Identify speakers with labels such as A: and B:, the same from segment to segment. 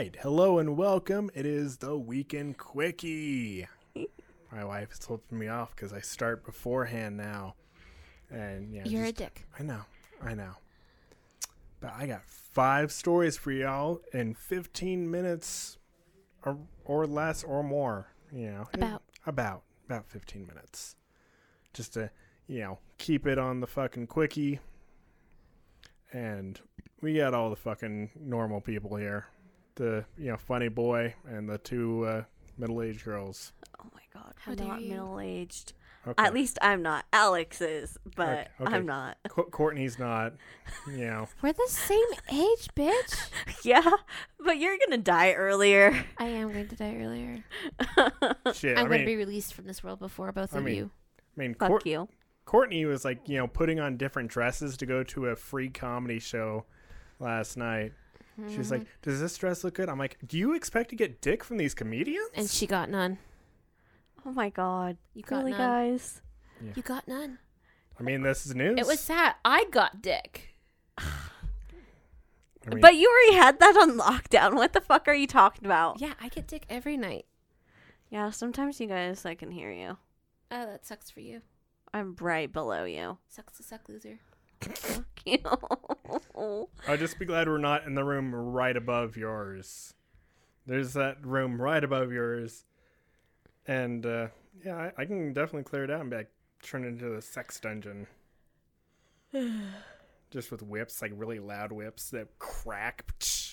A: right. Hello and welcome. It is the Weekend Quickie. My wife is flipping me off because I start beforehand now. And yeah,
B: You're a dick.
A: I know. But I got 5 stories for y'all in 15 minutes or less or more. You know, about 15 minutes. Just to, keep it on the fucking quickie. And we got all the fucking normal people here. The, funny boy and the 2 middle-aged girls.
C: Oh my god,
B: How
C: I'm
B: dare
C: not
B: you.
C: middle-aged.
A: Okay.
C: At least I'm not. Alex is, but
A: Okay.
C: I'm not.
A: Courtney's not,
B: We're the same age, bitch.
C: Yeah, but you're gonna die earlier.
B: I am going to die earlier.
A: shit.
B: I'm going to be released from this world before both of you.
C: Fuck you.
A: Courtney was like, putting on different dresses to go to a free comedy show last night. She was like, does this dress look good? I'm like, do you expect to get dick from these comedians?
B: And she got none.
C: Oh my god.
B: You got
C: Really,
B: none.
C: guys?
A: Yeah.
B: You got none.
A: I mean, this is news.
B: It was sad. I got dick.
C: But you already had that on lockdown. What the fuck are you talking about?
B: Yeah, I get dick every night.
C: Yeah, sometimes you guys, I can hear you.
B: Oh, that sucks for you.
C: I'm right below you.
B: Sucks to suck, loser.
C: Fuck you.
A: I'll just be glad we're not in the room right above yours. There's that room right above yours. And, I can definitely clear it out and be like, turn it into the sex dungeon. Just with whips, like really loud whips that crack.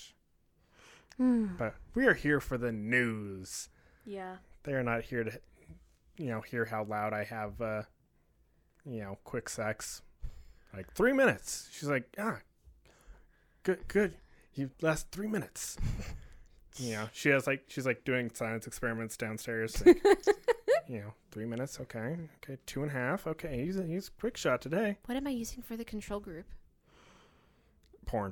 A: But we are here for the news.
C: Yeah.
A: They are not here to, hear how loud I have, quick sex. Like 3 minutes. She's like, good. You last 3 minutes. She's like doing science experiments downstairs. Like, 3 minutes. Okay. 2.5. Okay. He's quick shot today.
B: What am I using for the control group?
A: Porn.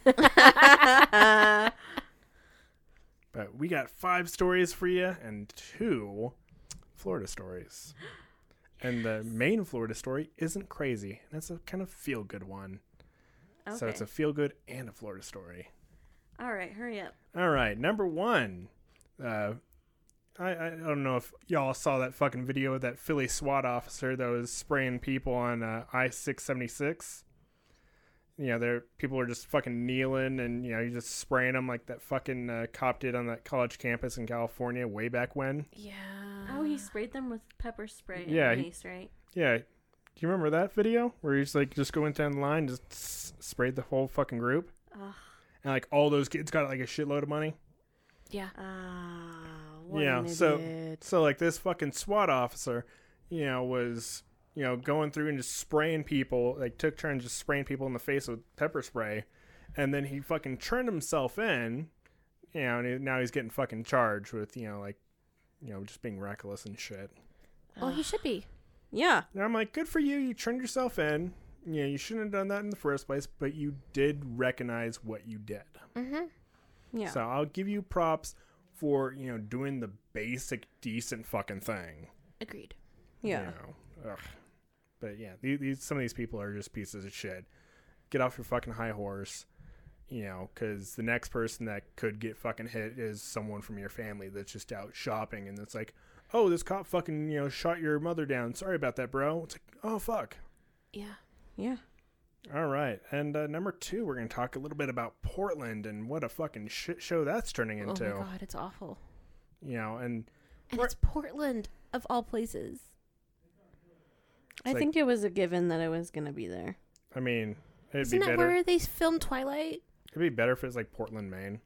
A: But we got 5 stories for you and 2 Florida stories. And the main Florida story isn't crazy. That's a kind of feel-good one.
C: Okay.
A: So it's a feel-good and a Florida story.
C: All right, hurry up.
A: All right, number 1. I don't know if y'all saw that fucking video of that Philly SWAT officer that was spraying people on I-676. People are just fucking kneeling and, you're just spraying them like that fucking cop did on that college campus in California way back when.
B: Yeah.
C: Oh, he sprayed them with pepper spray.
A: Yeah,
C: and mace, right?
A: Yeah. Do you remember that video where he's like just going down the line, just sprayed the whole fucking group?
C: Ugh.
A: And like all those kids got like a shitload of money?
B: Yeah.
C: What an idiot.
A: So like this fucking SWAT officer, was, going through and just spraying people, like took turns just spraying people in the face with pepper spray. And then he fucking turned himself in, and now he's getting fucking charged with, just being reckless and shit.
B: Well, he should be.
C: Yeah.
A: And I'm like, good for you. You turned yourself in. You shouldn't have done that in the first place, but you did recognize what you did.
B: Mm-hmm.
C: Yeah.
A: So I'll give you props for, doing the basic decent fucking thing.
B: Agreed.
C: Yeah.
A: Ugh. But yeah, some of these people are just pieces of shit. Get off your fucking high horse, because the next person that could get fucking hit is someone from your family that's just out shopping, and it's like, oh, this cop fucking, shot your mother down. Sorry about that, bro. It's like, oh, fuck.
B: Yeah.
C: Yeah.
A: All right. And number 2, we're going to talk a little bit about Portland and what a fucking shit show that's turning into.
B: Oh my god, it's awful.
A: And
B: it's Portland, of all places.
C: I think it was a given that it was going to be there.
A: I mean,
B: Isn't that where they filmed Twilight?
A: It'd be better if it was like Portland, Maine.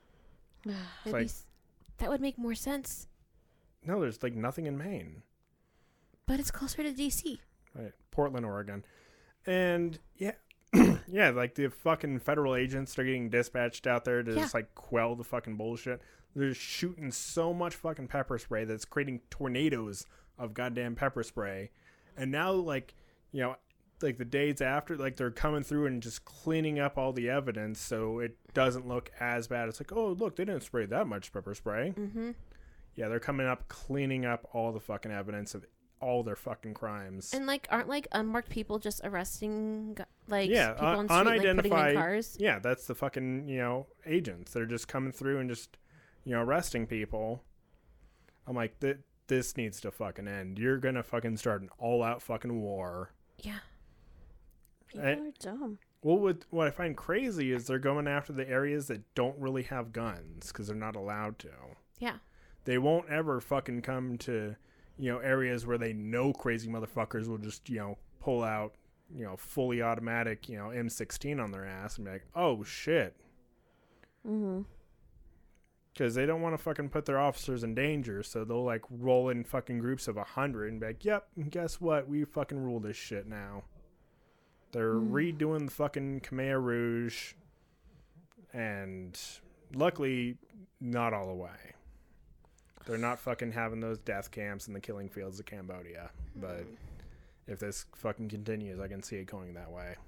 B: That would make more sense.
A: No, there's like nothing in Maine.
B: But it's closer to DC.
A: Right. Portland, Oregon. And yeah, yeah, like the fucking federal agents are getting dispatched out there to just like quell the fucking bullshit. They're shooting so much fucking pepper spray that's creating tornadoes of goddamn pepper spray. And now, like, like the days after, like they're coming through and just cleaning up all the evidence so it doesn't look as bad. It's like, oh, look, they didn't spray that much pepper spray.
B: Mm-hmm.
A: Yeah, they're coming up, cleaning up all the fucking evidence of all their fucking crimes.
B: And like, aren't like unmarked people just arresting like
A: yeah,
B: people on the street, like putting them in cars?
A: Yeah, that's the fucking, you know, agents. They're just coming through and just, you know, arresting people. I'm like, this needs to fucking end. You're gonna fucking start an all-out fucking war.
B: Yeah.
C: People are dumb.
A: Well, what I find crazy is they're going after the areas that don't really have guns because they're not allowed to.
B: Yeah.
A: They won't ever fucking come to, you know, areas where they know crazy motherfuckers will just, you know, pull out, you know, fully automatic, you know, M16 on their ass and be like, oh shit.
C: Mm-hmm.
A: Because they don't want to fucking put their officers in danger, so they'll like roll in fucking groups of 100 and be like, yep, guess what? We fucking rule this shit now. They're redoing the fucking Khmer Rouge, and luckily, not all the way. They're not fucking having those death camps in the killing fields of Cambodia. But if this fucking continues, I can see it going that way.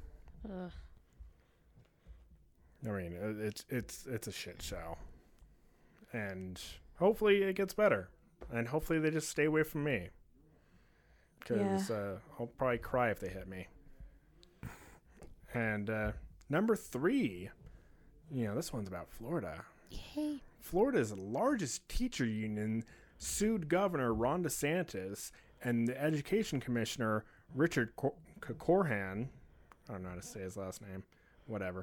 A: I mean, it's a shit show. And hopefully it gets better. And hopefully they just stay away from me. Because I'll probably cry if they hit me. And number 3, you know, this one's about Florida.
B: Yay.
A: Florida's largest teacher union sued Governor Ron DeSantis and the Education Commissioner Richard Corcoran, I don't know how to say his last name, whatever,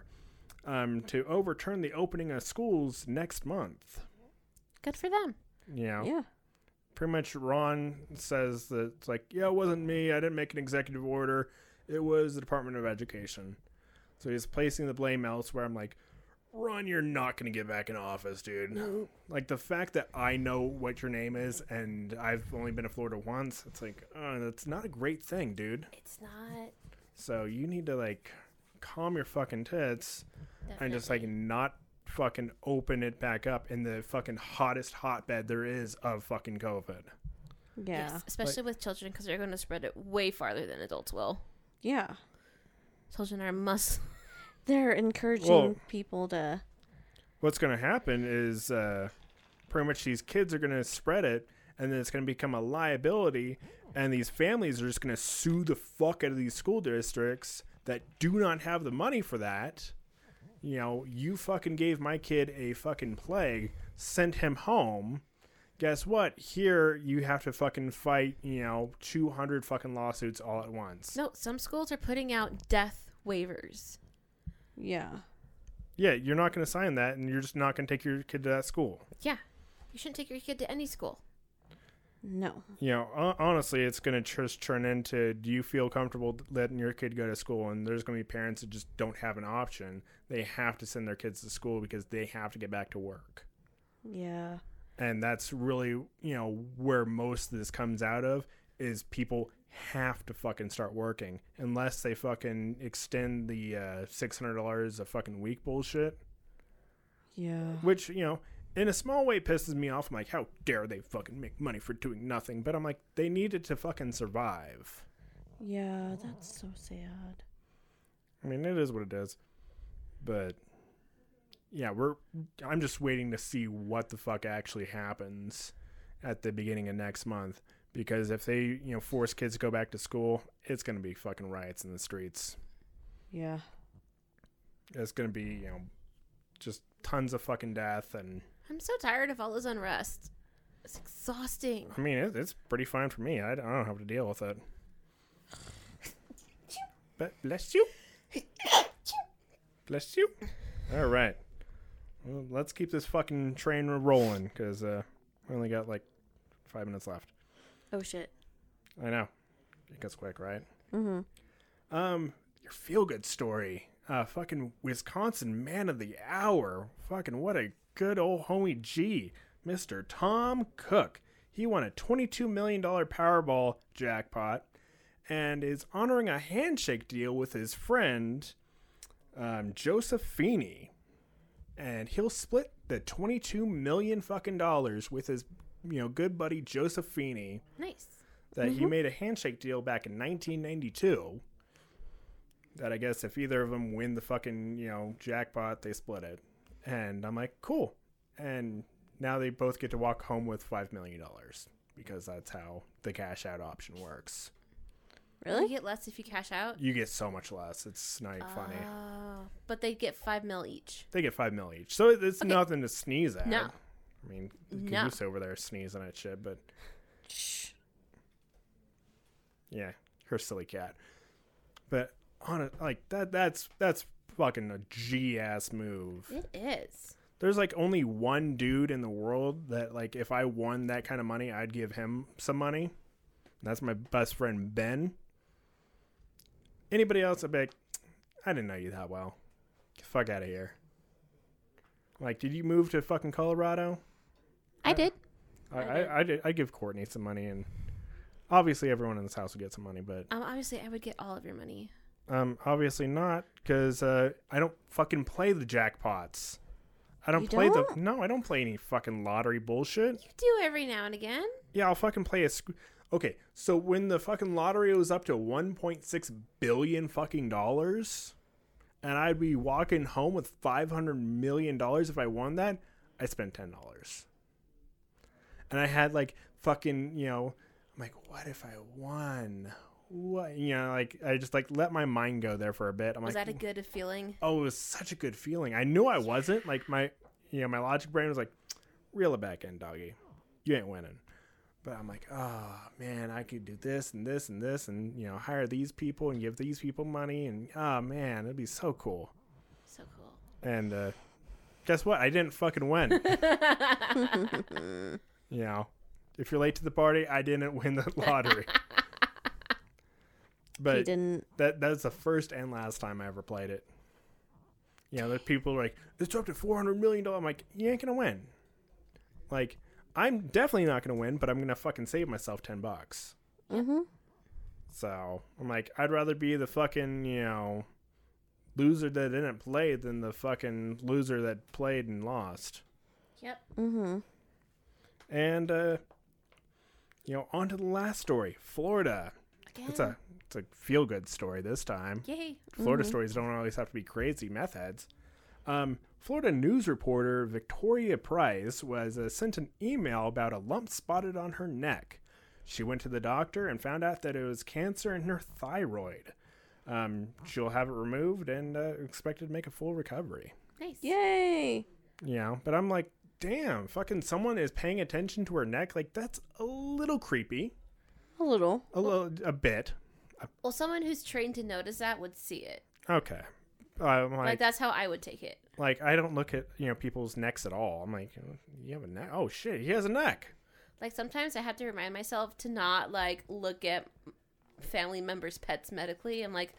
A: to overturn the opening of schools next month.
B: Good for them.
A: You know,
C: Yeah.
A: pretty much Ron says that it's like, yeah, it wasn't me. I didn't make an executive order. It was the Department of Education. So he's placing the blame elsewhere. I'm like, Ron, you're not going to get back in office, dude.
B: No.
A: Like, the fact that I know what your name is and I've only been to Florida once, it's like, oh, that's not a great thing, dude.
B: It's not.
A: So you need to, like, calm your fucking tits
B: Definitely.
A: and just, like, not fucking open it back up in the fucking hottest hotbed there is of fucking COVID.
C: Yeah.
B: Yes, especially with children, because they're going to spread it way farther than adults will.
C: Yeah.
B: Children are must.
C: They're encouraging people to...
A: What's going to happen is pretty much these kids are going to spread it, and then it's going to become a liability, and these families are just going to sue the fuck out of these school districts that do not have the money for that. You know, you fucking gave my kid a fucking plague, sent him home. Guess what? Here, you have to fucking fight, you know, 200 fucking lawsuits all at once.
B: No, some schools are putting out death waivers.
C: Yeah.
A: Yeah, you're not going to sign that, and you're just not going to take your kid to that school.
B: Yeah. You shouldn't take your kid to any school.
C: No.
A: You know, honestly, it's going to just turn into, do you feel comfortable letting your kid go to school? And there's going to be parents that just don't have an option. They have to send their kids to school because they have to get back to work.
C: Yeah.
A: And that's really, you know, where most of this comes out of, is people have to fucking start working unless they fucking extend the $600 a fucking week bullshit.
C: Yeah.
A: Which, you know, in a small way pisses me off. I'm like, how dare they fucking make money for doing nothing? But I'm like, they needed to fucking survive.
C: Yeah, that's so sad.
A: I mean, it is what it is. But yeah, I'm just waiting to see what the fuck actually happens at the beginning of next month. Because if they, you know, force kids to go back to school, it's going to be fucking riots in the streets.
C: Yeah.
A: It's going to be, you know, just tons of fucking death. And
B: I'm so tired of all this unrest. It's exhausting.
A: I mean, it's pretty fine for me. I don't have to deal with it. But bless you. Bless you. All right. Well, let's keep this fucking train rolling because we only got like 5 minutes left.
B: Oh, shit.
A: I know. It gets quick, right?
C: Mm-hmm.
A: Your feel-good story. Fucking Wisconsin Man of the Hour. Fucking what a good old homie G. Mr. Tom Cook. He won a $22 million Powerball jackpot and is honoring a handshake deal with his friend, Joseph Feeney. And he'll split the $22 million fucking dollars with his, you know, good buddy Joseph Feeney.
B: Nice.
A: That he made a handshake deal back in 1992. That I guess if either of them win the fucking, you know, jackpot, they split it. And I'm like, cool. And now they both get to walk home with $5 million. because that's how the cash out option works.
C: Really?
B: You get less if you cash out?
A: You get so much less. It's not even funny.
B: But they get $5 million each.
A: They get $5 million each. So it's nothing to sneeze at.
B: No.
A: I mean,
B: No.
A: Goose over there sneezing at shit, but
C: Shh.
A: yeah, her silly cat. But on it, like that's fucking a G-ass move.
B: It is.
A: There's like only one dude in the world that like if I won that kind of money, I'd give him some money. And that's my best friend Ben. Anybody else, I'd be like, I didn't know you that well. Get the fuck out of here. Like, did you move to fucking Colorado?
B: I did.
A: I give Courtney some money, and obviously everyone in this house would get some money, but
B: Obviously, I would get all of your money.
A: obviously not, because I don't fucking play the jackpots. I don't
C: You
A: play
C: don't?
A: No, I don't play any fucking lottery bullshit.
B: You do every now and again.
A: Yeah, I'll fucking play okay, so when the fucking lottery was up to 1.6 billion fucking dollars, and I'd be walking home with $500 million if I won that, I spent $10. And I had like fucking, I'm like, what if I won? What? Like I just like let my mind go there for a bit. I'm
B: Was
A: like,
B: that a good feeling?
A: oh, it was such a good feeling. I knew I wasn't. Like my logic brain was like, reel it back in, doggy. You ain't winning. But I'm like, oh man, I could do this and this and this, and hire these people and give these people money, and oh man, it'd be so cool.
B: So cool.
A: And guess what? I didn't fucking win. If you're late to the party, I didn't win the lottery. But
C: He didn't.
A: that's the first and last time I ever played it. The people are like, it's up to $400 million. I'm like, you ain't gonna win. Like, I'm definitely not gonna win, but I'm gonna fucking save myself $10.
C: Mm-hmm.
A: So I'm like, I'd rather be the fucking loser that didn't play than the fucking loser that played and lost.
B: Yep.
C: Mm-hmm.
A: And on to the last story, Florida.
B: Again.
A: It's a feel good story this time.
B: Yay.
A: Florida stories don't always have to be crazy meth heads. Florida news reporter Victoria Price was sent an email about a lump spotted on her neck. She went to the doctor and found out that it was cancer in her thyroid. She'll have it removed and expected to make a full recovery.
B: Nice.
C: Yay!
A: But I'm like, damn, fucking someone is paying attention to her neck. Like, that's a little creepy. A bit.
B: Well, someone who's trained to notice that would see it.
A: Okay.
B: Like that's how I would take it.
A: Like, I don't look at, people's necks at all. I'm like, you have a neck? Oh, shit, he has a neck.
B: Like, sometimes I have to remind myself to not, like, look at family members' pets medically. I'm like,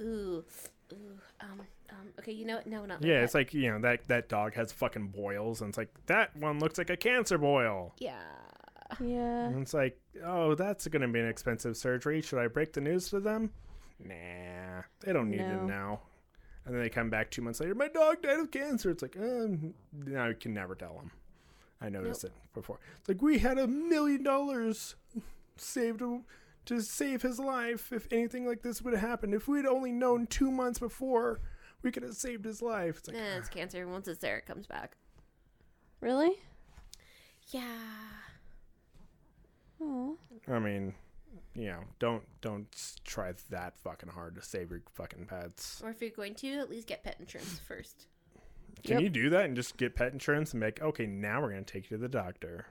B: okay, no, not
A: Yeah, it's like, that dog has fucking boils, and it's like, that one looks like a cancer boil.
B: Yeah.
C: Yeah.
A: And it's like, oh, that's going to be an expensive surgery. Should I break the news to them? Nah, they don't need it now. And then they come back 2 months later, my dog died of cancer. It's like, no, you can never tell them. I noticed it before. It's like, we had $1 million saved to save his life if anything like this would have happened. If we'd only known 2 months before, we could have saved his life. It's like,
B: It's cancer. Once it's there, it comes back.
C: Really?
B: Yeah.
C: Oh.
A: I mean, don't try that fucking hard to save your fucking pets.
B: Or if you're going to, at least get pet insurance first.
A: Can you do that and just get pet insurance and make, okay, now we're going to take you to the doctor?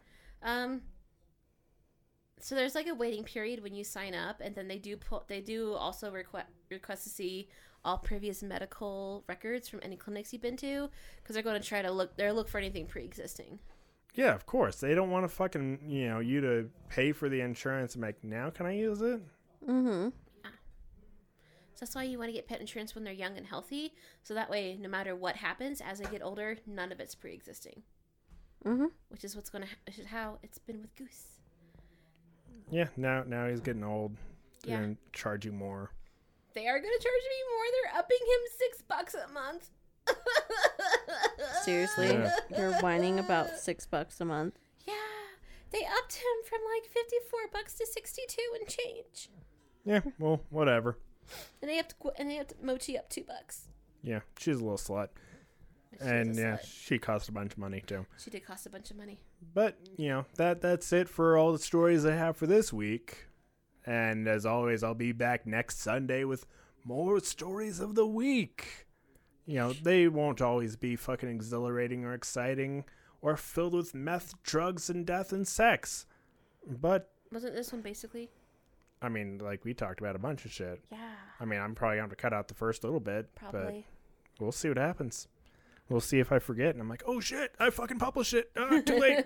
B: So there's like a waiting period when you sign up, and then they do also request to see all previous medical records from any clinics you've been to, because they're going to try to look for anything pre-existing.
A: Yeah, of course. They don't want to fucking, you to pay for the insurance and make, now can I use it?
C: Mm-hmm.
B: So that's why you want to get pet insurance when they're young and healthy, so that way, no matter what happens as they get older, none of it's pre-existing.
C: Mm-hmm.
B: Which is which is how it's been with Goose.
A: Yeah, now he's getting old. They're
B: Yeah.
A: going to charge you more.
B: They are going to charge me more. They're upping him $6 a month.
C: Seriously?
A: Yeah.
C: You're whining about $6 a month?
B: Yeah, they upped him from like $54 to $62 and change.
A: Yeah, well, whatever.
B: And they upped Mochi up $2.
A: Yeah, she's a little slut. And yeah, she cost a bunch of money too.
B: She did cost a bunch of money.
A: But, that's it for all the stories I have for this week. And as always, I'll be back next Sunday with more stories of the week. They won't always be fucking exhilarating or exciting or filled with meth, drugs, and death and sex. But
B: wasn't this one basically?
A: I mean, like, we talked about a bunch of shit.
B: Yeah.
A: I mean, I'm probably going to cut out the first little bit.
B: Probably.
A: But we'll see what happens. We'll see if I forget. And I'm like, oh, shit, I fucking published it. Too late.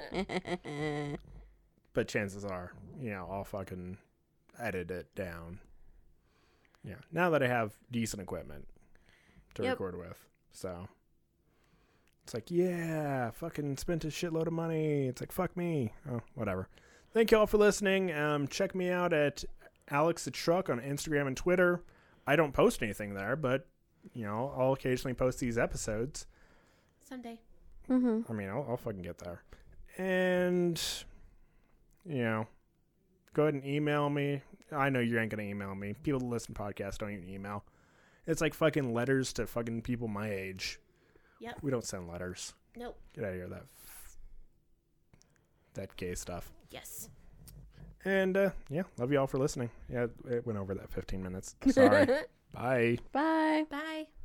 A: But chances are, I'll fucking edit it down. Yeah. Now that I have decent equipment to record with. So it's like, yeah, fucking spent a shitload of money. It's like, fuck me. Oh, whatever. Thank you all for listening. Check me out at Alex the Truck on Instagram and Twitter. I don't post anything there, but, I'll occasionally post these episodes.
B: Someday.
C: Mm-hmm.
A: I mean, I'll fucking get there. And, go ahead and email me. I know you ain't going to email me. People that listen to podcasts don't even email. It's like fucking letters to fucking people my age.
B: Yep.
A: We don't send letters.
B: Nope.
A: Get out of here, that gay stuff.
B: Yes.
A: And, love you all for listening. Yeah, it went over that 15 minutes. Sorry. Bye.
C: Bye.
B: Bye.